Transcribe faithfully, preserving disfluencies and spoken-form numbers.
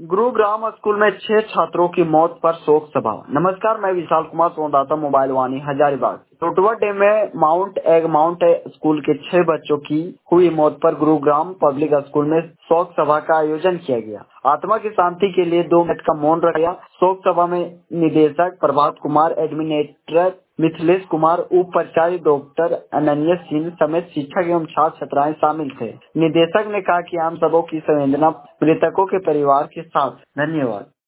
Gurugram school में छह छात्रों की मौत पर शोक सभा। नमस्कार, मैं विशाल कुमार, संवाददाता मोबाइल वाणी हजारीबाग। टोटवा डैम में माउंट एग माउंट स्कूल के छह बच्चों की हुई मौत पर गुरुग्राम पब्लिक स्कूल में शोक सभा का आयोजन किया गया। आत्मा की शांति के लिए दो मिनट का मौन रखा गया। शोक सभा में निदेशक प्रभात कुमार, एडमिनिस्ट्रेटर मिथिलेश कुमार, उप प्राचार्य डॉक्टर अनन्य सिंह समेत शिक्षक एवं छात्र छात्राएं शामिल थे। निदेशक ने कहा कि हम सबों की संवेदना मृतकों के परिवार के साथ। धन्यवाद।